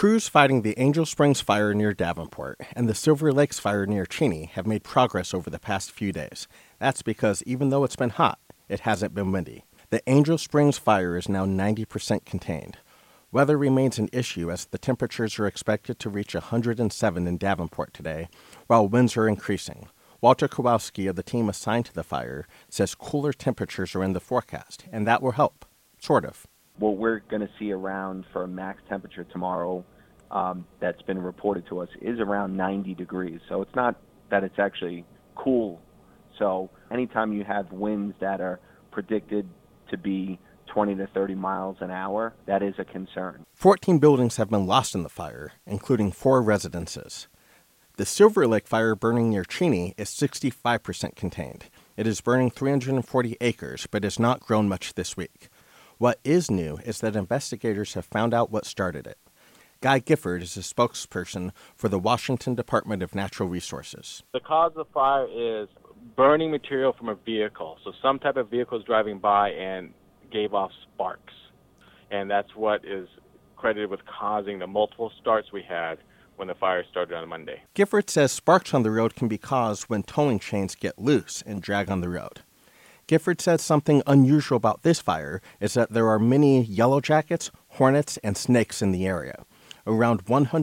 Crews fighting the Angel Springs fire near Davenport and the Silver Lakes fire near Cheney have made progress over the past few days. That's because even though it's been hot, it hasn't been windy. The Angel Springs fire is now 90% contained. Weather remains an issue as the temperatures are expected to reach 107 in Davenport today, while winds are increasing. Walter Kowalski of the team assigned to the fire says cooler temperatures are in the forecast, and that will help, sort of. What we're going to see around for a max temperature tomorrow that's been reported to us is around 90 degrees. So it's not that it's actually cool. So anytime you have winds that are predicted to be 20 to 30 miles an hour, that is a concern. 14 buildings have been lost in the fire, including 4 residences. The Silver Lake fire burning near Cheney is 65% contained. It is burning 340 acres, but has not grown much this week. What is new is that investigators have found out what started it. Guy Gifford is a spokesperson for the Washington Department of Natural Resources. The cause of the fire is burning material from a vehicle. So some type of vehicle is driving by and gave off sparks. And that's what is credited with causing the multiple starts we had when the fire started on Monday. Gifford says sparks on the road can be caused when towing chains get loose and drag on the road. Gifford says something unusual about this fire is that there are many yellow jackets, hornets, and snakes in the area. Around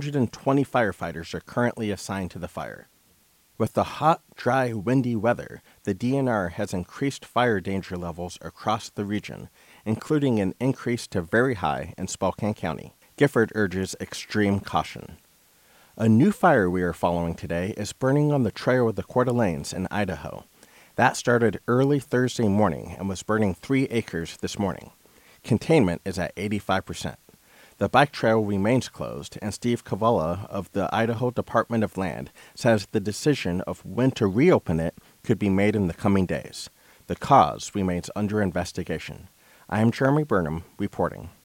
120 firefighters are currently assigned to the fire. With the hot, dry, windy weather, the DNR has increased fire danger levels across the region, including an increase to very high in Spokane County. Gifford urges extreme caution. A new fire we are following today is burning on the Trail of the Coeur d'Alenes in Idaho. That started early Thursday morning and was burning 3 acres this morning. Containment is at 85%. The bike trail remains closed, and Steve Kavala of the Idaho Department of Land says the decision of when to reopen it could be made in the coming days. The cause remains under investigation. I am Jeremy Burnham, reporting.